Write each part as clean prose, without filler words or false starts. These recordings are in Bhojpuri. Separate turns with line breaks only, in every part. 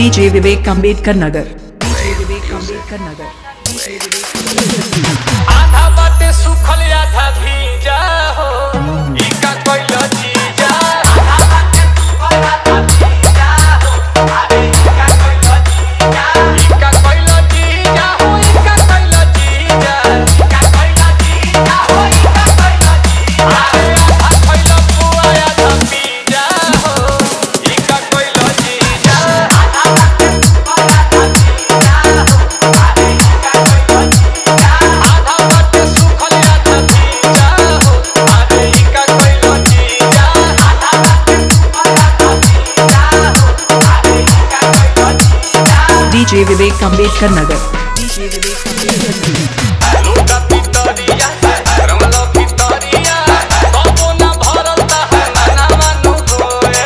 डीजे विवेक अम्बेडकर नगर, डीजे विवेक अम्बेडकर नगर, डीजे विवेक अम्बेडकर नगर।
आधा बाटे सुखल आधा भीजा हो इका कोइलो जीजा आधा बाटे सुखल आधा भीजा हो अरे इका कोइलो जीजा इका कोइलो जीजा हो इका कोइलो जीजा इका कोइलो जीजा हो इका कोइलो जीजा अरे आधा कोइलो पुआ आधा भीजा हो इका कोइलो जीजा आधा बाटे सुखल आधा भीजा हो अरे इका कोइलो जीजा आधा बाटे सुखल आधा भीजा हो अरे इका कोइलो जीजा आधा बाटे सुखल आधा भीजा हो अरे इका कोइलो जीजा
डीजे विवेक अम्बेडकर नगर, डीजे विवेक अम्बेडकर नगर।
लूटा पितरिया रमला पितरिया बाबू ना भरता है ना मानु होए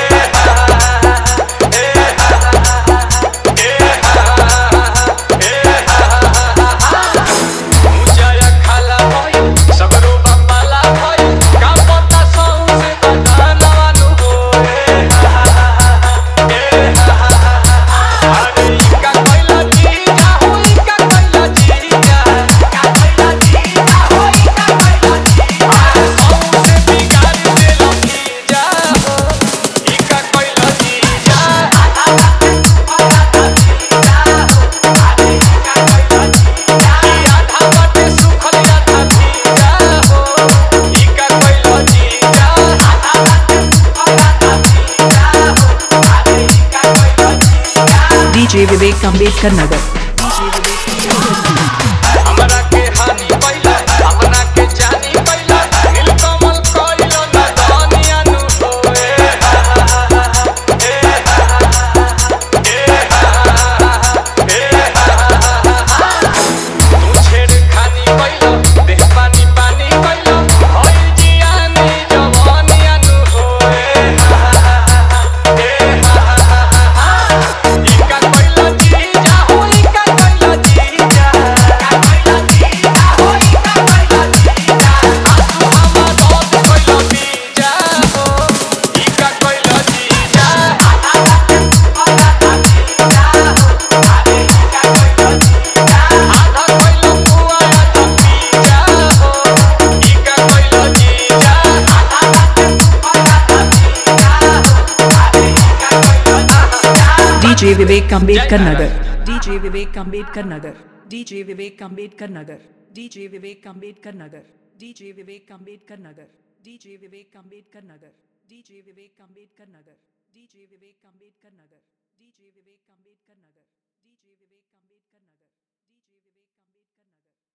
मुजाया खाला होई सगरो बापाला होई का पता सौ से बता ना मानु होए अरे इका कोइला जीजा हो इका कोइला जीजा इका कोइला जीजा हो इका कोइला जीजा सौ से बिगाड़ देला जीजा हो इका कोइला जीजा आधा बाटे सुखल आधा भीजा हो अरे इका कोइला जीजा आधा बाटे सुखल आधा भीजा हो इका कोइला जीजा आधा बाटे सुखल आधा भीजा हो अरे इका कोइला जीजा
डीजे विवेक अम्बेडकर नगर, डीजे विवेक अम्बेडकर नगर।
हमरा के हानि पहिला अपना के जानी पहिला नीलकमल कोइलो ना दुनिया नु होए तू छेड़ खानी पहिला देह पानी पानी पहिला होई जियानी जवानिया नु होए इका कोइला जीजा हो इका कोइला जीजा इका कोइला जीजा हो इका कोइला जीजा आसु हमा रोद कोइला बीजा हो इका कोइला जीजा आधा बाटे सुखल आधा भीजा हो अरे इका कोइला जीजा आधा कोइला पुआ आधा भीजा हो इका कोइला जीजा आधा बाटे सुखल आधा भीजा हो अरे इका कोइला जीजा
डीजे विवेक अम्बेडकर नगर, डीजे विवेक अम्बेडकर नगर, डीजे विवेक अम्बेडकर नगर, डीजे विवेक अम्बेडकर नगर, डीजे विवेक अम्बेडकर नगर, डीजे विवेक अम्बेडकर नगर, डीजे विवेक अम्बेडकर नगर, डीजे विवेक अम्बेडकर नगर, डीजे विवेक अम्बेडकर नगर, डीजे विवेक अम्बेडकर नगर, डीजे विवेक अम्बेडकर नगर।